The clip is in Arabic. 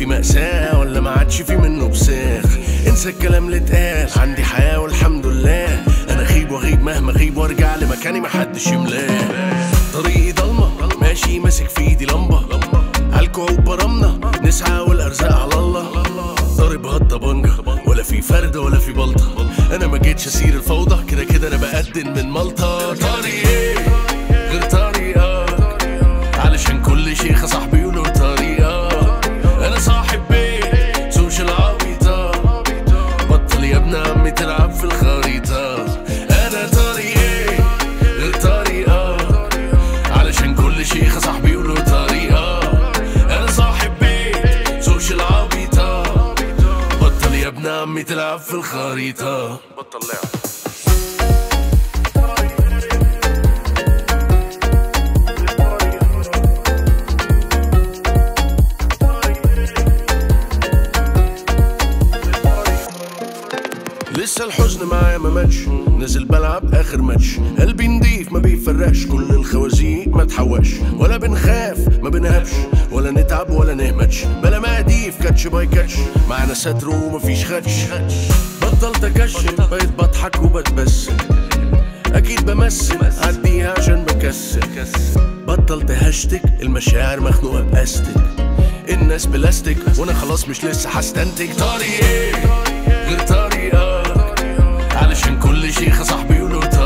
في مأساة ولا ما عادش في منه بساخ. انسى الكلام اللي اتقال، عندي حياة والحمد لله. انا اغيب واغيب مهما اغيب وارجع لمكاني محدش يملاه. طريقي ضلمة ماشي ماسك في ايدي لمبة، عالكوب برمنا نسعى والارزاق على الله. ضارب هالطبنجة ولا في فردة ولا في بلطة، انا ما جيتش اسير الفوضى، كده كده انا بقدم من مالطا. طريقي غير طريقك علشان كل شيخ صاحبي له طريقة. انا صاحب بيت سوشيال عبيطة، بطل يا ابن عمي تلعب في الخريطة. انا طريقي غير طريقك علشان كل شيخ صاحبي له طريقة. انا صاحب بيت سوشيال عبيطة، بطل يا ابن عمي تلعب في الخريطة. بطل لعب. لسه الحزن معايا ما ماتش، نازل بلعب اخر ماتش. قلبي نضيف ما بيفرقش، كل الخوازيق ما تحوش. ولا بنخاف ما بنهبش، ولا نتعب ولا نهمتش. بلا مقاديف كاتش باي كاتش، معانا ستر ومفيش خدش. بطلت اكشن بقيت بضحك وبتبسم، اكيد بمثل عديها عشان بكسل. بطلت هاشتك المشاعر مخنوقه باستك، الناس بلاستيك وانا خلاص مش لسه هستنتج. طريقي غير طريقك علشان كل شيخ صاحبي له طريقة.